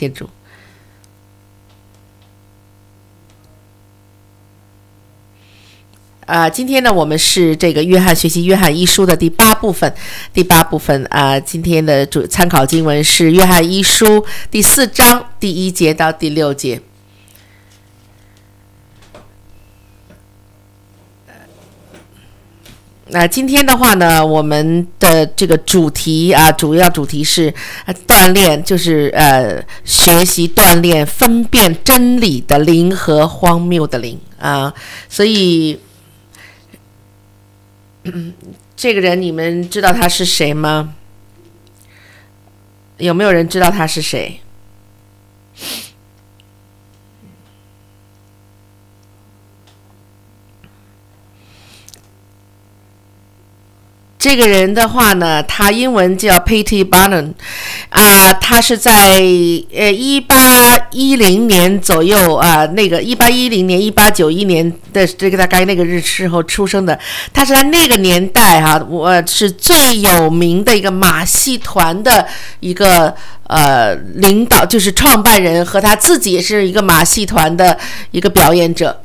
谢主。今天呢，我们是这个约翰学习约翰一书的第八部分。今天的参考经文是约翰一书第4章第1节到第6节。今天的话呢，我们的这个主题主要主题是锻炼，就是学习锻炼分辨真理的灵和荒谬的灵所以这个人你们知道他是谁吗？有没有人知道他是谁？这个人的话呢，他英文叫 P.T. Barnum 他是在1810年左右那个1810年1891年的这个大概那个时候出生的。他是在那个年代我是最有名的一个马戏团的一个领导，就是创办人，和他自己也是一个马戏团的一个表演者。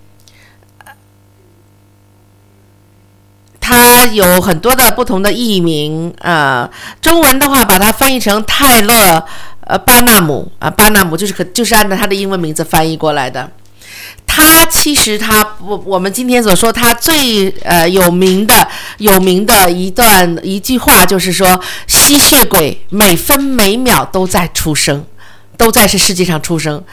他有很多的不同的译名中文的话把它翻译成泰勒巴纳姆巴纳姆就是按照他的英文名字翻译过来的。他其实我们今天所说他最有名的一句话，就是说吸血鬼每分每秒都在出生，都在这世界上出生。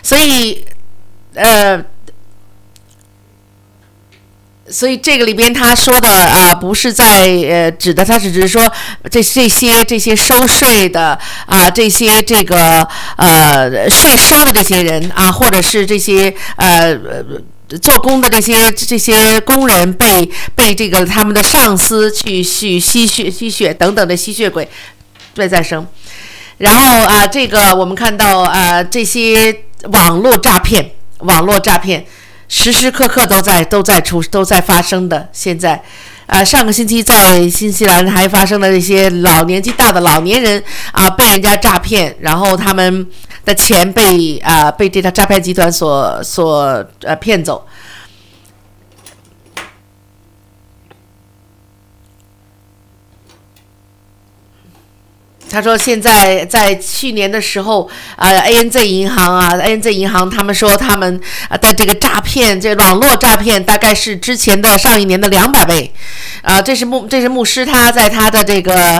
所以这个里边他说的不是在指的，他只是说这些收税的这些这个税收的这些人或者是这些做工的这些工人被这个他们的上司去吸血等等的吸血鬼再生。然后这个我们看到这些网络诈骗时时刻刻都在发生的。现在上个星期在新西兰还发生了一些年纪大的老年人被人家诈骗，然后他们的钱被这条诈骗集团所骗走。他说现在在去年的时候ANZ 银行他们说他们的这个诈骗，这网络诈骗大概是之前的上一年的200倍这是牧师他在他的这个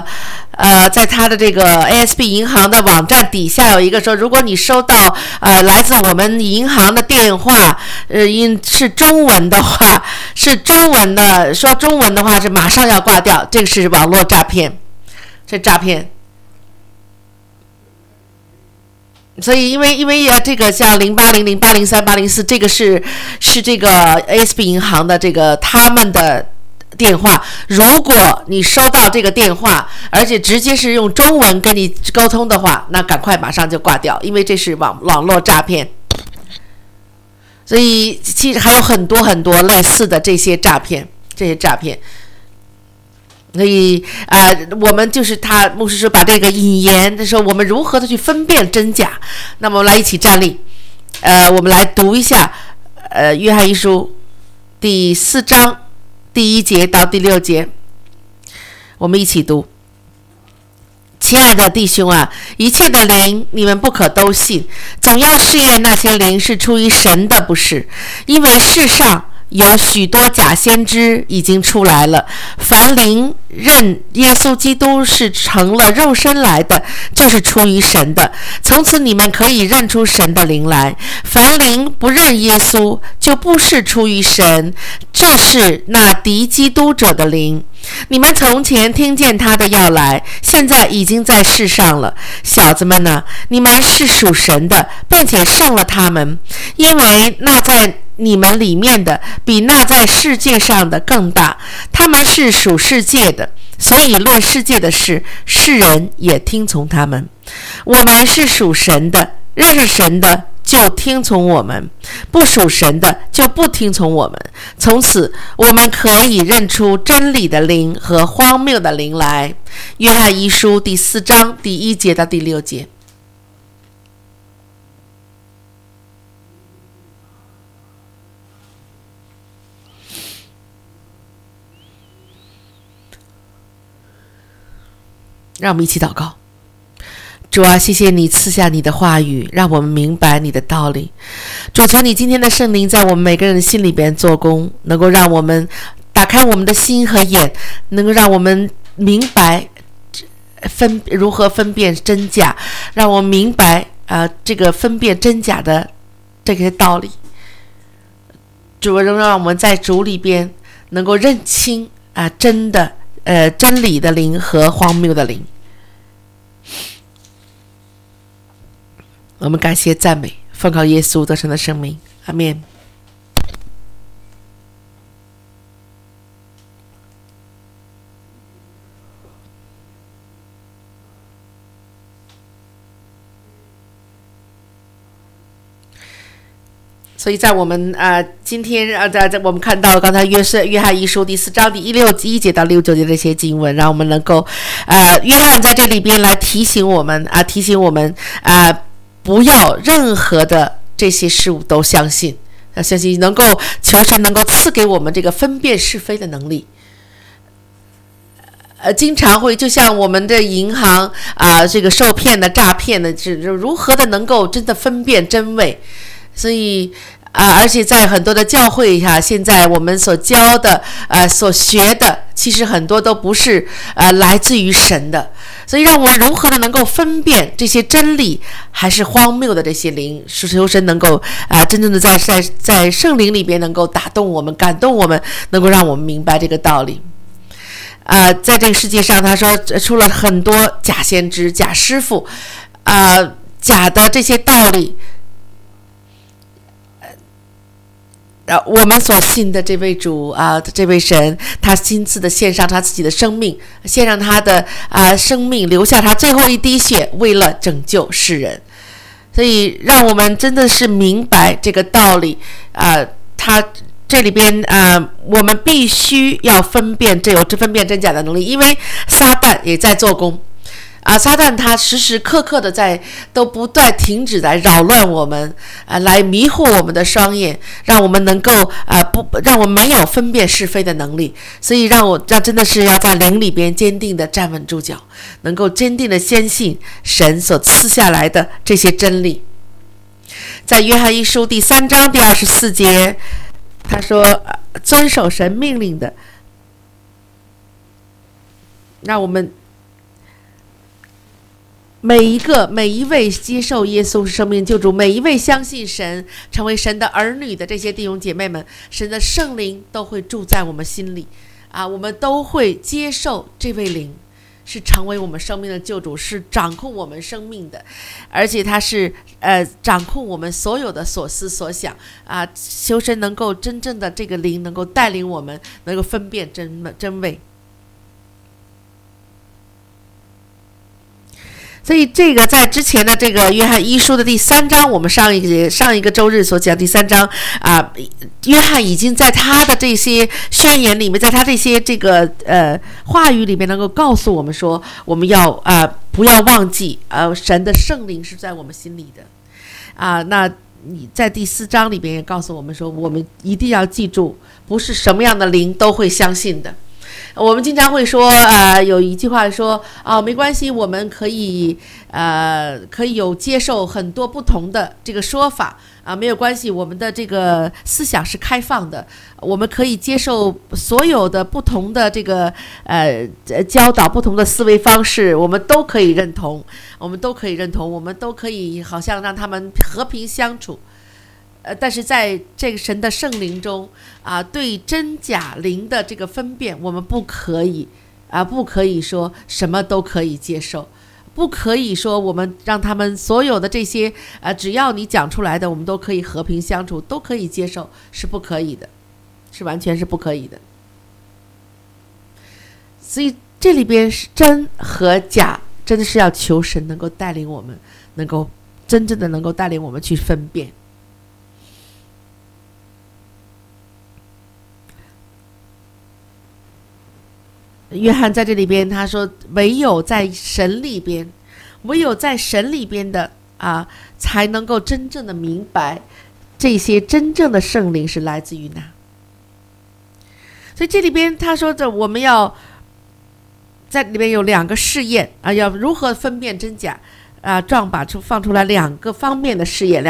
ASB 银行的网站底下有一个说，如果你收到来自我们银行的电话是中文的话，说中文的话是马上要挂掉，这个是网络诈骗，是诈骗。所以因为这个像0800、803、804，这个是这个 ASB 银行的这个他们的电话，如果你收到这个电话，而且直接是用中文跟你沟通的话，那赶快马上就挂掉，因为这是网络诈骗。所以其实还有很多很多类似的这些诈骗。所以我们就是牧师说把这个引言的时候，我们如何的去分辨真假。那么我们来一起站立，我们来读一下约翰一书第4章第1节到第6节，我们一起读。亲爱的弟兄一切的灵你们不可都信，总要试验那些灵是出于神的，不是，因为世上有许多假先知已经出来了。凡灵认耶稣基督是成了肉身来的，就是出于神的，从此你们可以认出神的灵来。凡灵不认耶稣，就不是出于神，这是那敌基督者的灵。你们从前听见他的要来，现在已经在世上了。小子们你们是属神的，并且胜了他们，因为那在你们里面的比那在世界上的更大。他们是属世界的，所以论世界的事，世人也听从他们。我们是属神的，认识神的就听从我们，不属神的就不听从我们。从此我们可以认出真理的灵和荒谬的灵来。约翰一书第4章第1节到第6节。 让我们一起祷告。主啊，谢谢你赐下你的话语，让我们明白你的道理。主，求你今天的圣灵在我们每个人的心里边做工，能够让我们打开我们的心和眼，能够让我们明白如何分辨真假，让我们明白这个分辨真假的这些道理。主，仍让我们在主里边能够认清真理的灵和荒谬的灵。我们感谢赞美，奉靠耶稣得胜的圣名，阿们。所以在我们今天在我们看到刚才约翰一书第4章第1节到69节这些经文，让我们能够约翰在这里边来提醒我们不要任何的这些事物都相信，相信能够求神能够赐给我们这个分辨是非的能力。经常会就像我们的银行这个受骗的诈骗的如何的能够真的分辨真伪。所以而且在很多的教会现在我们所教的所学的其实很多都不是来自于神的。所以让我们如何的能够分辨这些真理还是荒谬的这些灵，求神能够真正的在圣灵里边能够打动我们，感动我们，能够让我们明白这个道理。在这个世界上他说出了很多假先知假师傅假的这些道理。我们所信的这位主这位神，他亲自的献上他自己的生命，献上他的生命，留下他最后一滴血，为了拯救世人。所以让我们真的是明白这个道理他这里边我们必须要分辨分辨真假的能力，因为撒旦也在做工。撒旦他时时刻刻的都不断停止在扰乱我们来迷惑我们的双眼，让我们能够让我们没有分辨是非的能力。所以让真的是要在灵里边坚定的站稳住脚，能够坚定的坚信神所赐下来的这些真理。在约翰一书第3章第24节，他说遵守神命令的，让我们每一位接受耶稣生命救主，每一位相信神成为神的儿女的这些弟兄姐妹们，神的圣灵都会住在我们心里我们都会接受这位灵是成为我们生命的救主，是掌控我们生命的，而且他是掌控我们所有的所思所想求神能够真正的这个灵能够带领我们能够分辨真伪。所以这个在之前的这个约翰一书的第3章，我们上一个周日所讲第3章约翰已经在他的这些宣言里面，在他这些这个话语里面能够告诉我们说，我们要不要忘记神的圣灵是在我们心里的那你在第4章里边也告诉我们说，我们一定要记住，不是什么样的灵都会相信的。我们经常会说有一句话说没关系，我们可以有接受很多不同的这个说法没有关系，我们的这个思想是开放的，我们可以接受所有的不同的这个教导，不同的思维方式，我们都可以认同，我们都可以好像让他们和平相处。但是在这个神的圣灵中对真假灵的这个分辨，我们不可以说什么都可以接受，不可以说我们让他们所有的这些只要你讲出来的，我们都可以和平相处，都可以接受，是不可以的，是完全是不可以的。所以这里边是真和假，真的是要求神能够带领我们，能够真正的能够带领我们去分辨。约翰在这里边他说，唯有在神里边的才能够真正的明白这些真正的圣灵是来自于哪。所以这里边他说我们要在里面有2个试验啊，要如何分辨真假啊？John放出来2个方面的试验，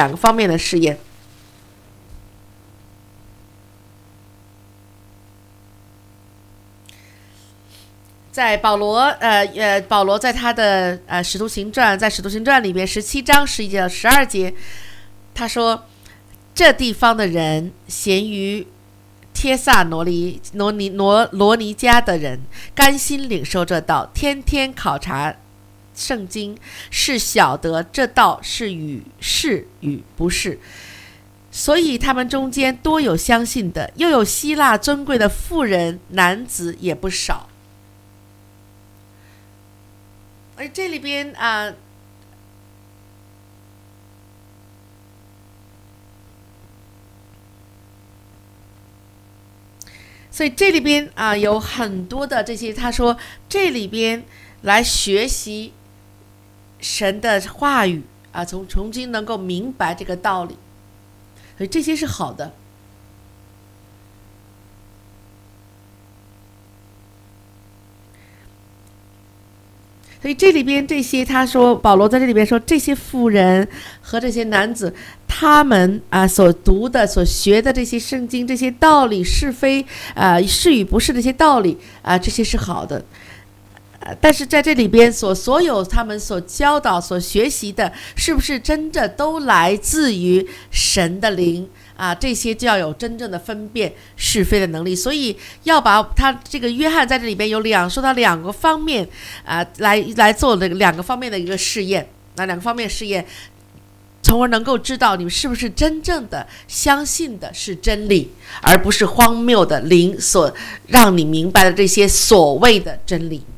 在保罗在他的使徒行传，在使徒行传里边17章11节到12节，他说这地方的人咸于帖撒罗尼迦的人，甘心领受这道，天天考察圣经，是晓得这道是与不是。所以他们中间多有相信的，又有希腊尊贵的妇人男子也不少。而这里边所以这里边有很多的这些，他说这里边来学习神的话语从今能够明白这个道理，所以这些是好的。所以这里边这些，他说保罗在这里边说，这些妇人和这些男子，他们所读的、所学的这些圣经、这些道理是非是与不是这些道理这些是好的。但是在这里边所有他们所教导、所学习的，是不是真的都来自于神的灵？这些就要有真正的分辨是非的能力，所以要把他这个约翰在这里边说到2个方面来做这个2个方面的一个试验，2个方面试验，从而能够知道你们是不是真正的相信的是真理，而不是荒谬的灵所让你明白的这些所谓的真理。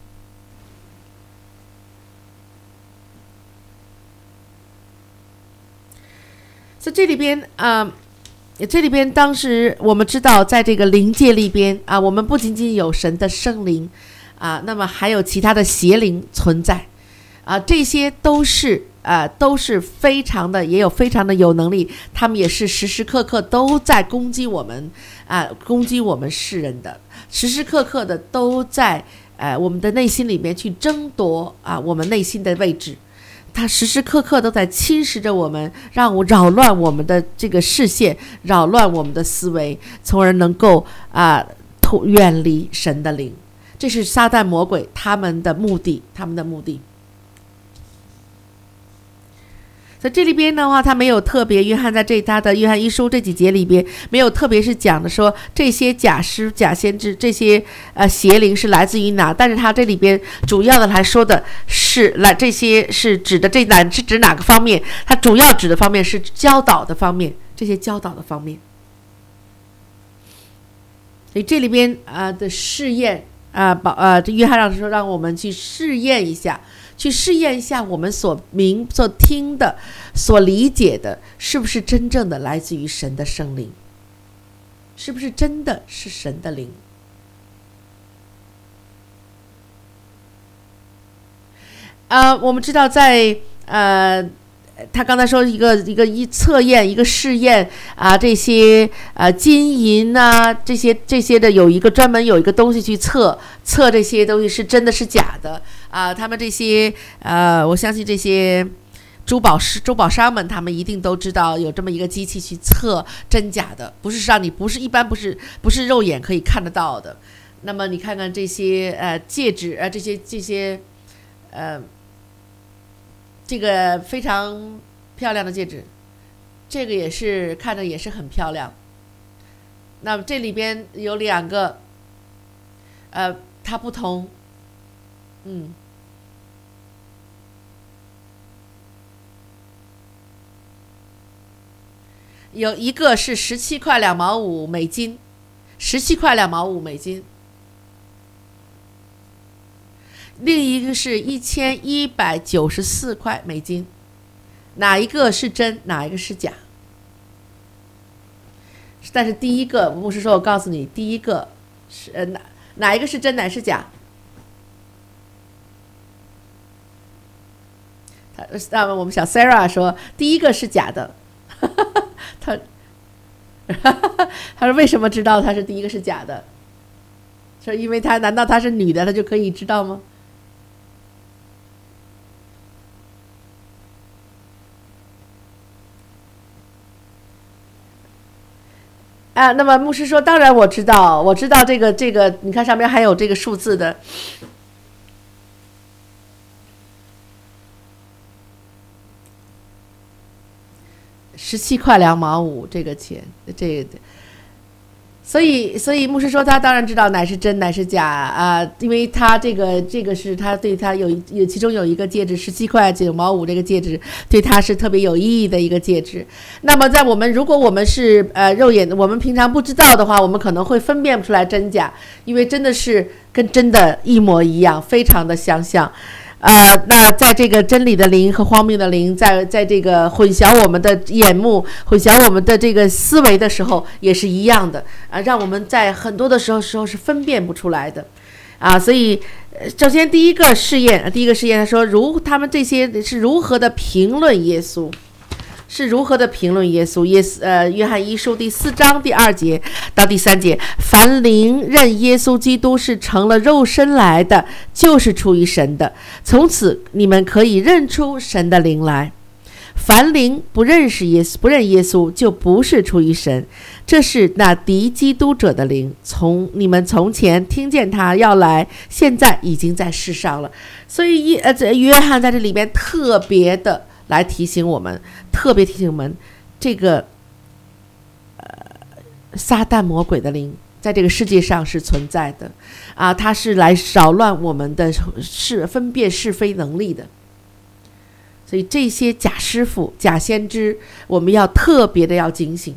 在这里边当时我们知道，在这个灵界里边我们不仅仅有神的圣灵那么还有其他的邪灵存在这些都是非常的，也有非常的有能力，他们也是时时刻刻都在攻击我们世人的，时时刻刻的都在我们的内心里面去争夺我们内心的位置。他时时刻刻都在侵蚀着我们，扰乱我们的这个视线，扰乱我们的思维，从而能够远离神的灵。这是撒旦魔鬼他们的目的。在这里边的话，他没有特别，约翰在他的约翰一书这几节里边没有特别是讲的说这些假师、假先知这些邪灵是来自于哪，但是他这里边主要的来说的是这些是指的是指哪个方面？他主要指的方面是教导的方面，这些教导的方面。所以这里边的试验约翰让我们去试验一下。我们所听的、所理解的，是不是真正的来自于神的圣灵？是不是真的是神的灵？我们知道在他刚才说一个测验、一个试验这些金银这些的专门有一个东西去测这些东西是真的是假的他们这些我相信这些珠宝商们他们一定都知道有这么一个机器去测真假的，不是让你一般不是肉眼可以看得到的。那么你看看这些戒指这些这个非常漂亮的戒指，这个也是看着也是很漂亮。那么这里边有2个它不同有一个是17块2毛5美金，17块2毛5美金，另一个是1194块美金，哪一个是真，哪一个是假？但是第一个牧师说，我告诉你，第一个是哪一个是真，哪是假？我们小 Sarah 说第一个是假的。他说为什么知道他是第一个是假的？ 是因为难道她是女的，她就可以知道吗？那么牧师说，当然我知道这个，你看上面还有这个数字的。17块2毛5这个钱，所以牧师说他当然知道乃是真乃是假因为他这个是他对他其中有一个戒指17块9毛5这个戒指对他是特别有意义的一个戒指。那么在如果我们是肉眼我们平常不知道的话，我们可能会分辨不出来真假，因为真的是跟真的一模一样，非常的相像。那在这个真理的灵和荒谬的灵在这个混淆我们的眼目，混淆我们的这个思维的时候也是一样的让我们在很多的时候是分辨不出来的所以首先第一个试验他说他们这些是如何的评论耶稣，约翰一书第4章第2节到第3节，凡灵认耶稣基督是成了肉身来的，就是出于神的，从此你们可以认出神的灵来。凡灵不认耶稣，就不是出于神，这是那敌基督者的灵。你们从前听见他要来，现在已经在世上了。所以约翰在这里边特别的来提醒我们，这个撒旦魔鬼的灵在这个世界上是存在的它是来扰乱我们的分辨是非能力的。所以这些假师傅假先知我们要特别的要警醒，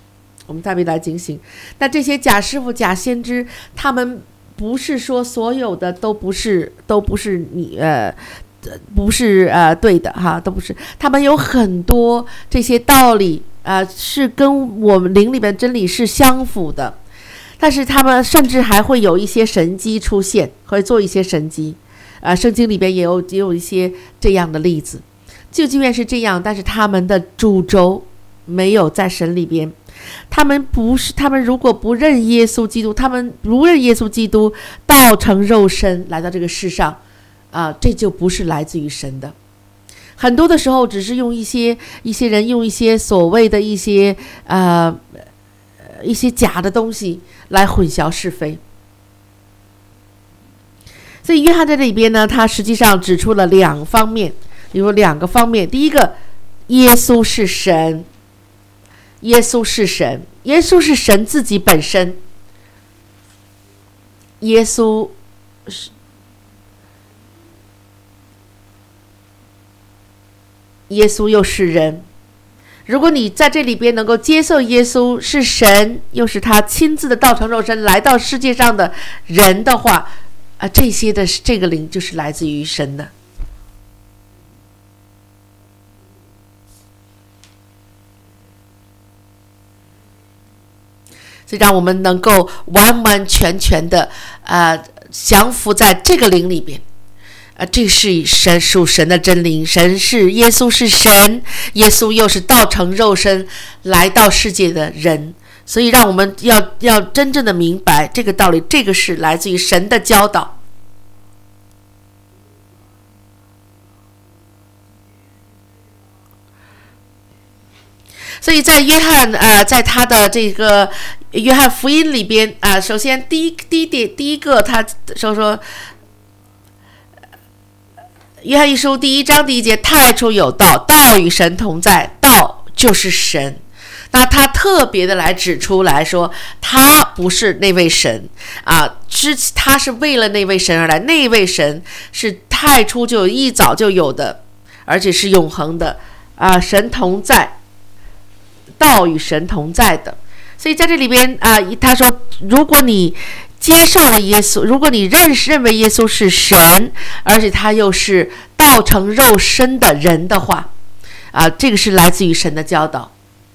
那这些假师傅假先知他们不是说所有的都不是你不是对的都不是，他们有很多这些道理是跟我们灵里面真理是相符的，但是他们甚至还会有一些神迹出现，会做一些神迹圣经里边也有一些这样的例子。就即便是这样，但是他们的主轴没有在神里边，他们如果不认耶稣基督，他们不认耶稣基督道成肉身来到这个世上这就不是来自于神的。很多的时候只是用一些人用一些所谓的一些假的东西来混淆是非。所以约翰在这里边呢，他实际上指出了两个方面。第一个，耶稣是神，耶稣是神自己本身，耶稣又是人。如果你在这里边能够接受耶稣是神，又是他亲自的道成肉身来到世界上的人的话这个灵就是来自于神的。所以让我们能够完完全全的降服在这个灵里边这是属神的真灵，耶稣是神，耶稣又是道成肉身来到世界的人。所以让我们要真正的明白这个道理，这个是来自于神的教导。所以在约翰在他的这个约翰福音里边首先第一个他说约翰一书第1章第1节，太初有道，道与神同在，道就是神。那他特别的来指出来说，他不是那位神他是为了那位神而来，那位神是太初就一早就有的，而且是永恒的神同在，道与神同在的。所以在这里边他说，如果你接受了耶稣，如果你认为耶稣是神，而且他又是道成肉身的人的话这个是来自于神的教导。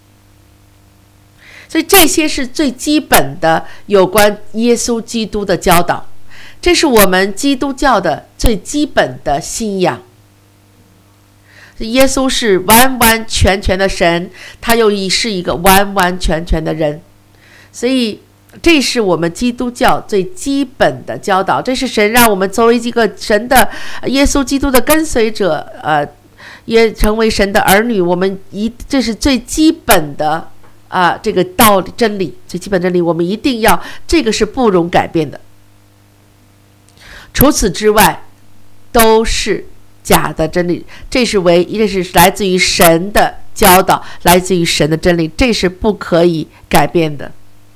所以这些是最基本的有关耶稣基督的教导，这是我们基督教的最基本的信仰。耶稣是完完全全的神，他又是一个完完全全的人。所以这是我们基督教最基本的教导，这是神让我们作为一个神的耶稣基督的跟随者，也成为神的儿女，这是最基本的这个道理真理，最基本真理，我们一定要，这个是不容改变的。除此之外，都是假的真理，这是来自于神的教导，来自于神的真理，这是不可以改变的。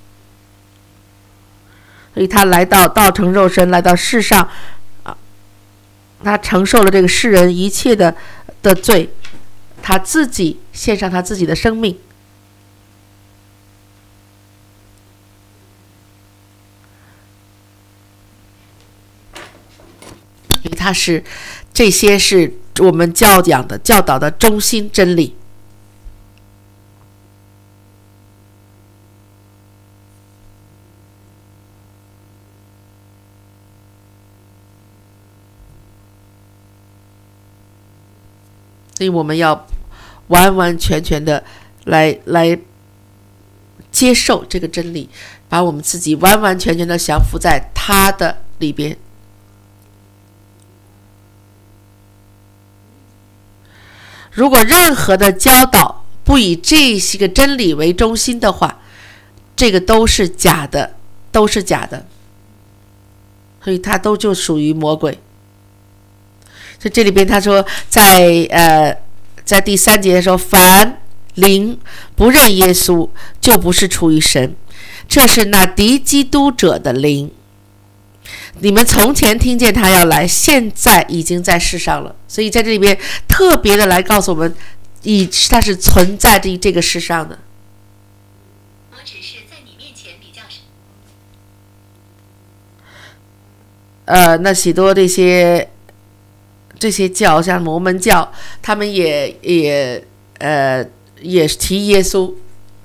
所以他道成肉身来到世上，他承受了这个世人一切的罪，他自己献上他自己的生命。所以这些是我们教导的中心真理。所以我们要完完全全的来接受这个真理，把我们自己完完全全的降服在他的里边。如果任何的教导不以这些个真理为中心的话，这个都是假的，都是假的，所以它就属于魔鬼。所以这里边他说，在第3节的时候，凡灵不认耶稣，就不是出于神，这是那敌基督者的灵。你们从前听见他要来，现在已经在世上了。所以在这里边特别的来告诉我们，他是存在的这个世上的。 我只是在你面前比较那许多这些教，像摩门教，他们也提耶稣。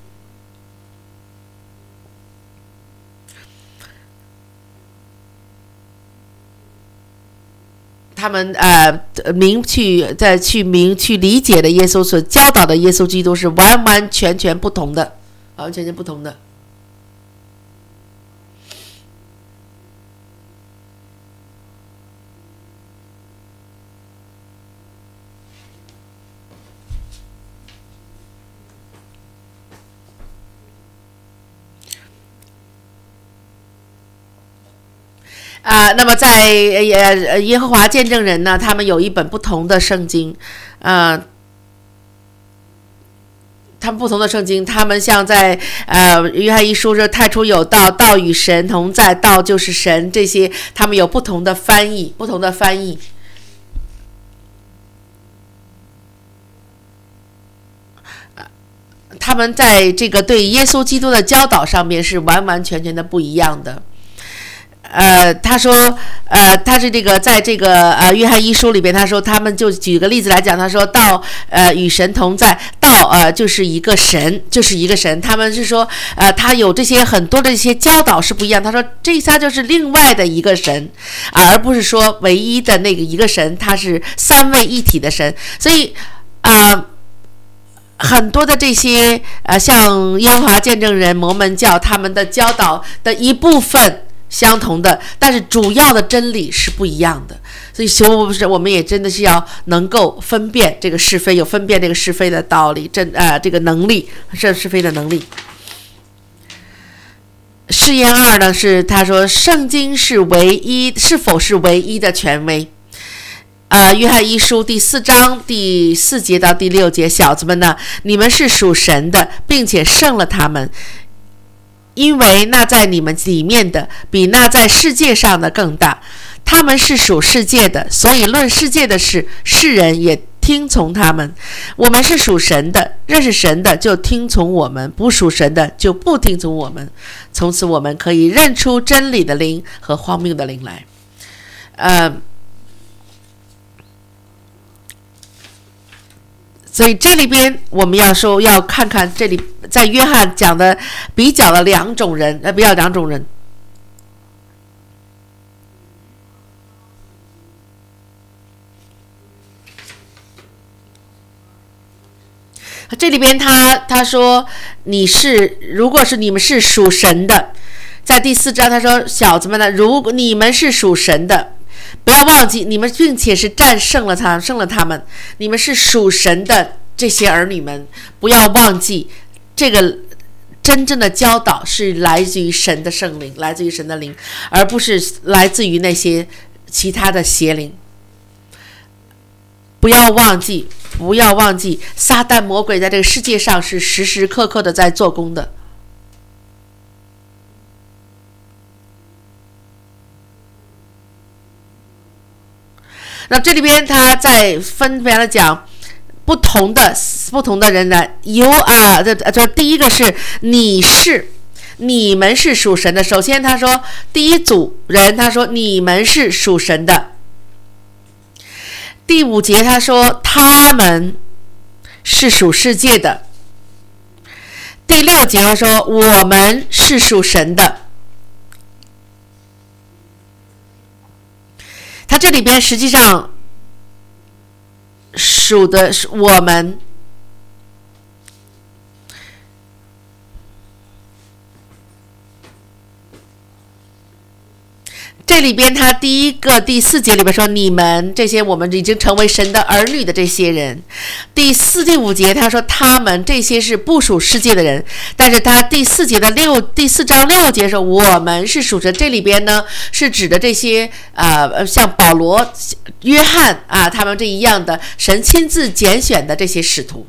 他们去理解的耶稣所教导的耶稣基督是完完全全不同的，完完全全不同的。那么在耶和华见证人呢，他们有一本不同的圣经，他们不同的圣经，他们像在约翰一书说太初有道，道与神同在，道就是神，这些他们有不同的翻译，他们在这个对耶稣基督的教导上面是完完全全的不一样的。他说，他是这个在这个约翰一书里边，他说他们就举个例子来讲，他说道与神同在，道就是一个神，他们是说他有这些很多的一些教导是不一样。他说这仨就是另外的一个神，而不是说唯一的那个一个神，他是三位一体的神。所以很多的这些像耶和华见证人、摩门教，他们的教导的一部分相同的，但是主要的真理是不一样的。所以我们也真的是要能够分辨这个是非，有分辨这个是非的道理，这个能力，是非的能力。试验2呢，是他说圣经是否是唯一的权威。约翰一书第4章第4节到第6节，小子们呢，你们是属神的，并且胜了他们，因为那在你们里面的比那在世界上的更大。他们是属世界的，所以论世界的事，世人也听从他们。我们是属神的，认识神的就听从我们，不属神的就不听从我们。从此我们可以认出真理的灵和荒谬的灵来。所以这里边我们要看看这里在约翰讲的比较了两种人。这里边他说如果是你们是属神的， 在第4章他说，小子们呢，如果你们是属神的，不要忘记你们并且是战胜了他们，你们是属神的这些儿女们，不要忘记这个真正的教导是来自于神的圣灵，来自于神的灵，而不是来自于那些其他的邪灵。不要忘记，撒旦魔鬼在这个世界上是时时刻刻的在做工的。那这里边他在分别的讲不同的人呢这第一个是你们是属神的。首先他说第一组人，他说你们是属神的。第5节他说他们是属世界的。第6节他说我们是属神的。他这里边实际上属的是我们，这里边他第4节里边说你们这些我们已经成为神的儿女的这些人。第5节他说他们这些是不属世界的人，但是他第4章6节说我们是属神。这里边呢是指的这些像保罗、约翰他们这一样的神亲自拣选的这些使徒。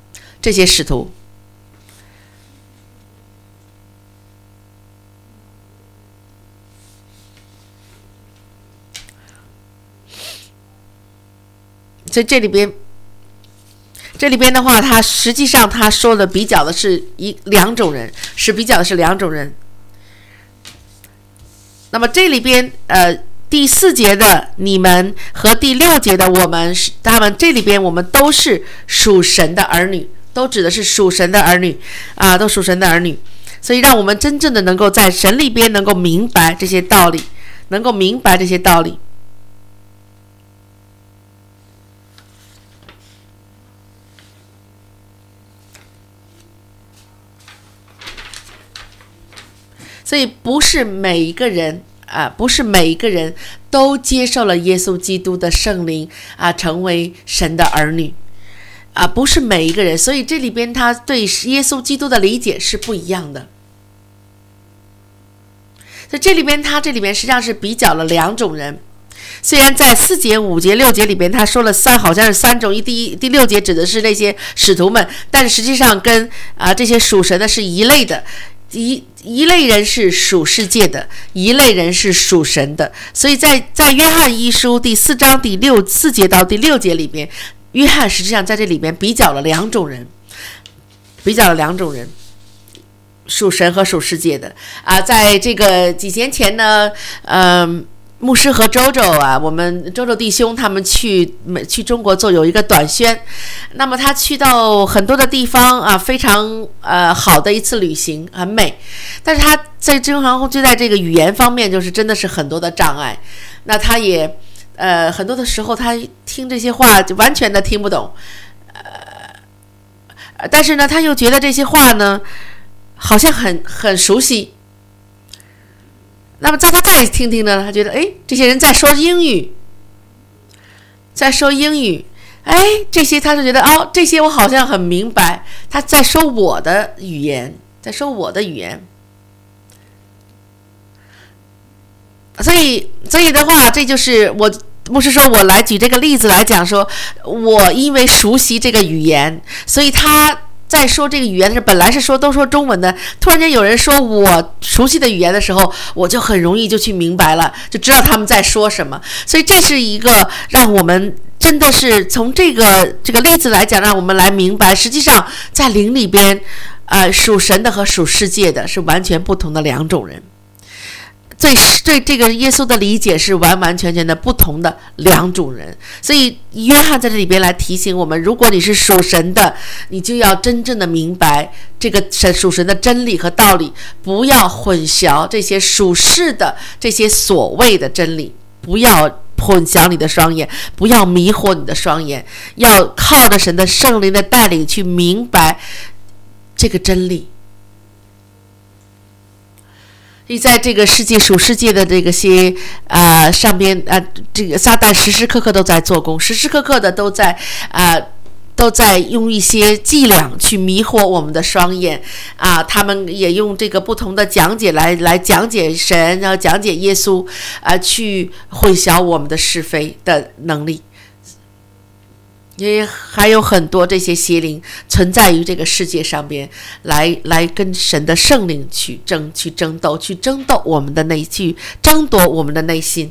所以这里边的话，他实际上他说的比较的是两种人。那么这里边第4节的你们和第6节的我们，他们这里边我们都是属神的儿女，都指的是属神的儿女都属神的儿女。所以让我们真正的能够在神里边能够明白这些道理，所以不是每一个人都接受了耶稣基督的圣灵成为神的儿女不是每一个人。所以这里边他对耶稣基督的理解是不一样的。所以这里边实际上是比较了两种人。虽然在4节、5节、6节里边他说了好像是3种，第6节指的是那些使徒们，但实际上跟这些属神的是一类的。一类人是属世界的，一类人是属神的。所以在约翰一书第4章4节到第6节里边，约翰实际上在这里边比较了两种人，属神和属世界的在这个几年前呢牧师和周周我们周周弟兄他们去中国有一个短宣，那么他去到很多的地方非常好的一次旅行，很美。但是他在就在这个语言方面就是真的是很多的障碍。那他也很多的时候他听这些话就完全的听不懂，但是呢他又觉得这些话呢好像很熟悉。那么他再听听呢，他觉得这些人在说英语，这些他就觉得这些我好像很明白，他在说我的语言，所以的话，这就是我牧师说我来举这个例子来讲说，我因为熟悉这个语言，所以他在说这个语言的时候，本来是都说中文的，突然间有人说我熟悉的语言的时候，我就很容易就去明白了，就知道他们在说什么。所以这是一个让我们真的是从这个例子来讲，让我们来明白，实际上在灵里边属神的和属世界的是完全不同的两种人。对这个耶稣的理解是完完全全的不同的两种人。所以约翰在这里边来提醒我们，如果你是属神的，你就要真正的明白这个属神的真理和道理，不要混淆这些属世的这些所谓的真理，不要混淆你的双眼，不要迷惑你的双眼，要靠着神的圣灵的带领去明白这个真理。 所以在这个属世界的这个些上边这个撒旦时时刻刻都在做工，时时刻刻的都在用一些伎俩去迷惑我们的双眼他们也用这个不同的讲解来讲解神，然后讲解耶稣去混淆我们的是非的能力。也还有很多这些邪灵存在于这个世界上边，来跟神的圣灵去争斗我们的去争夺我们的内心。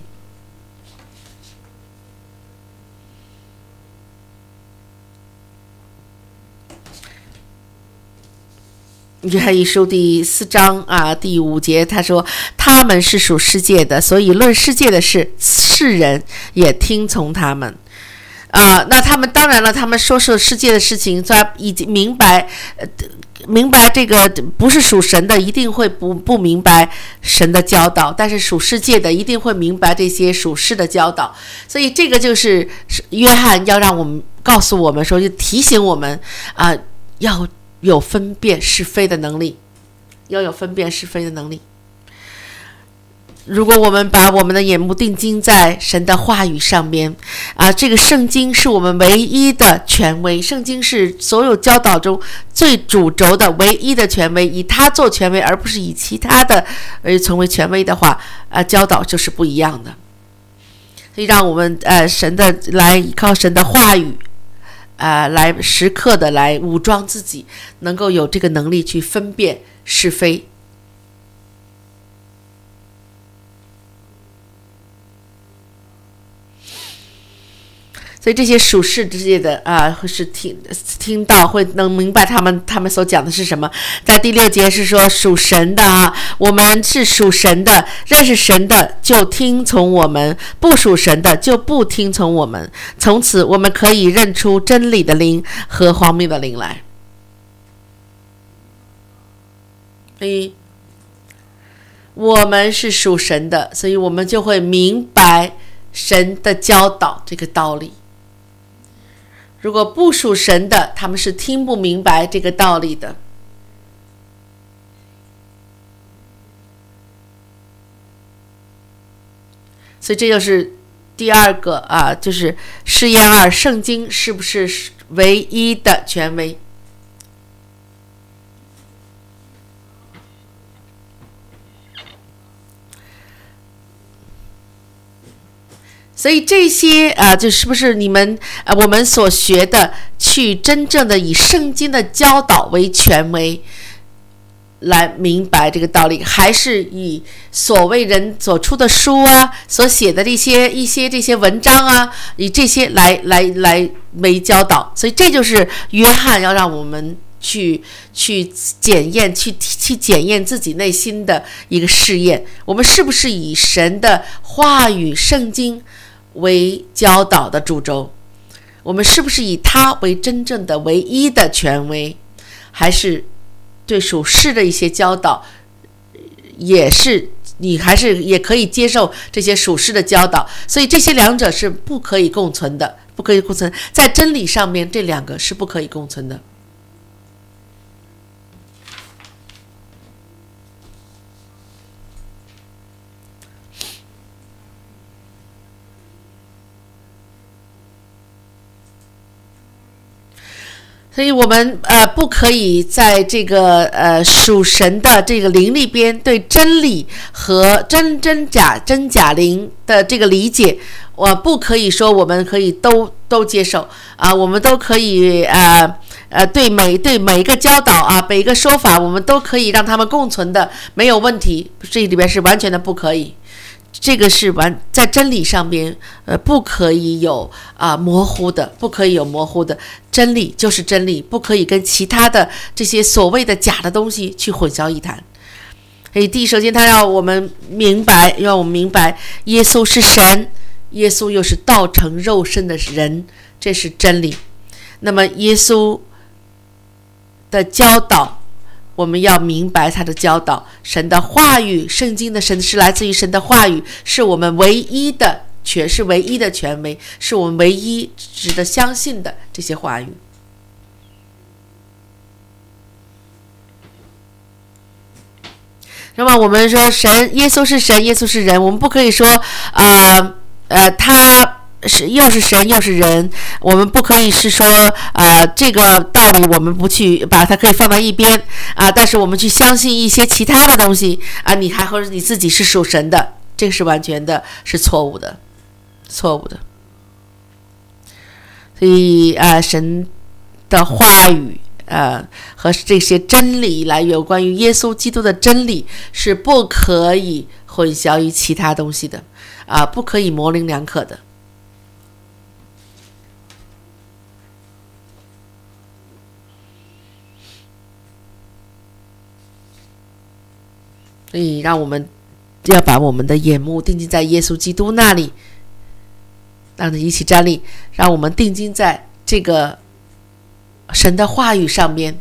约翰一书第4章第5节，他说他们是属世界的，所以论世界的事，世人也听从他们。那他们当然了，他们说世界的事情，已经明白这个不是属神的，一定会不明白神的教导，但是属世界的一定会明白这些属世的教导。所以这个就是约翰要让我们告诉我们说，就提醒我们要有分辨是非的能力，要有分辨是非的能力。如果我们把我们的眼目定睛在神的话语上面这个圣经是我们唯一的权威，圣经是所有教导中最主轴的唯一的权威，以它做权威，而不是以其他的成为权威的话教导就是不一样的。所以让我们来依靠神的话语来时刻的来武装自己，能够有这个能力去分辨是非。所以这些属世之界的是听到会能明白他们所讲的是什么。在第6节是说属神的我们是属神的，认识神的就听从我们，不属神的就不听从我们。从此我们可以认出真理的灵和荒谬的灵来。所以我们是属神的，所以我们就会明白神的教导这个道理。如果不属神的，他们是听不明白这个道理的。所以这就是第2个就是试验2，圣经是不是唯一的权威？所以这些就是不是你们我们所学的去真正的以圣经的教导为权威来明白这个道理，还是以所谓人所出的书所写的一些这些文章以这些来为教导。所以这就是约翰要让我们去检验去检验自己内心的一个试验，我们是不是以神的话语圣经为教导的主轴，我们是不是以它为真正的唯一的权威，还是对属世的一些教导你还是也可以接受这些属世的教导。所以这些两者是不可以共存的，不可以共存，在真理上面这两个是不可以共存的。所以我们不可以在这个属神的这个灵里边对真理和真假灵的这个理解，我不可以说我们可以都接受我们都可以对每一个教导每一个说法，我们都可以让他们共存的，没有问题。这里边是完全的不可以。这个是在真理上边不可以有模糊的，不可以有模糊的，真理就是真理，不可以跟其他的这些所谓的假的东西去混淆一谈。所以首先他让我们明白耶稣是神，耶稣又是道成肉身的人，这是真理。那么耶稣的教导，我们要明白他的教导，神的话语，圣经的神是来自于神的话语，是我们唯一的权威，是我们唯一值得相信的这些话语。 那么我们说耶稣是神，耶稣是人，我们不可以说他是又是神又是人，我们不可以是说这个道理我们不去把它可以放到一边但是我们去相信一些其他的东西你还和你自己是属神的，这个是完全的是错误的。所以神的话语和这些真理来有关于耶稣基督的真理是不可以混淆于其他东西的不可以模棱两可的。所以让我们要把我们的眼目定睛在耶稣基督那里，让我们一起站立，让我们定睛在这个神的话语上面。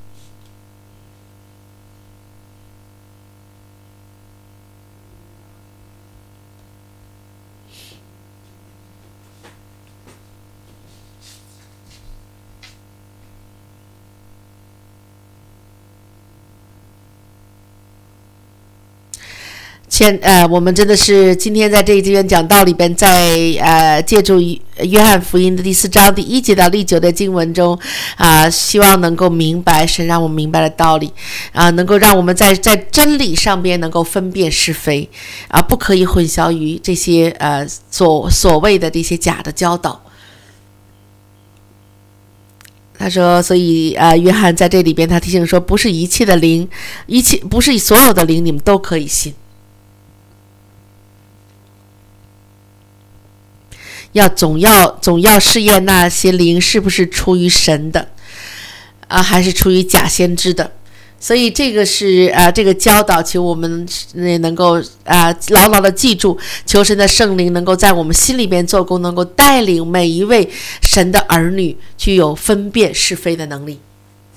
我们真的是今天在这一边讲道里边，在借助约翰福音的第4章第1节到第9的经文中希望能够明白神让我们明白的道理能够让我们在真理上边能够分辨是非不可以混淆于这些所谓的这些假的教导。他说，所以约翰在这里边他提醒说，不是一切的灵，不是所有的灵你们都可以信。总要试验那些灵是不是出于神的还是出于假先知的。所以这个是这个教导，求我们能够牢牢的记住，求神的圣灵能够在我们心里边做工，能够带领每一位神的儿女具有分辨是非的能力。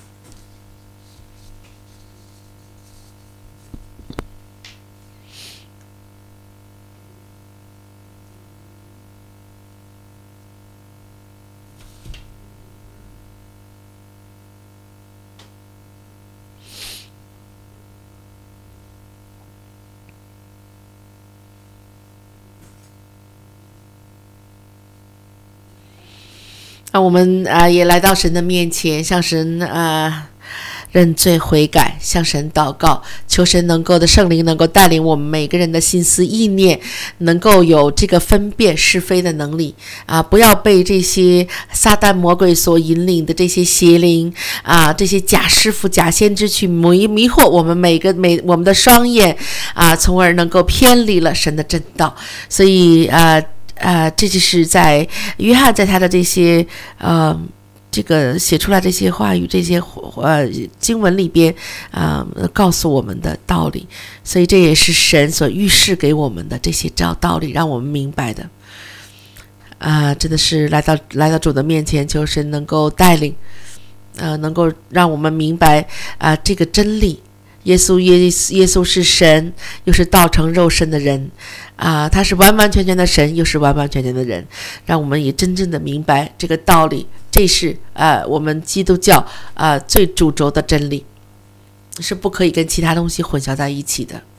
我们也来到神的面前，向神认罪悔改，向神祷告，求神能够的圣灵能够带领我们每个人的心思意念，能够有这个分辨是非的能力不要被这些撒旦魔鬼所引领的这些邪灵这些假师傅假先知去迷惑我们我们的双眼从而能够偏离了神的正道。所以这就是在约翰在他的这些这个写出来这些话语这些经文里边告诉我们的道理。所以这也是神所预示给我们的这些道理，让我们明白的真的是来到主的面前，求神能够带领能够让我们明白这个真理。耶稣是神，又是道成肉身的人他是完完全全的神，又是完完全全的人，让我们也真正的明白这个道理。这是我们基督教最主轴的真理，是不可以跟其他东西混淆在一起的，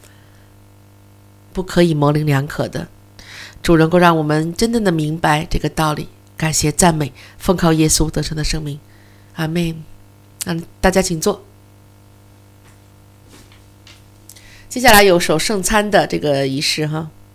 不可以模棱两可的。主能够让我们真正的明白这个道理，感谢赞美，奉靠耶稣得胜的生命，阿们。大家请坐。接下来有守圣餐的这个仪式哈。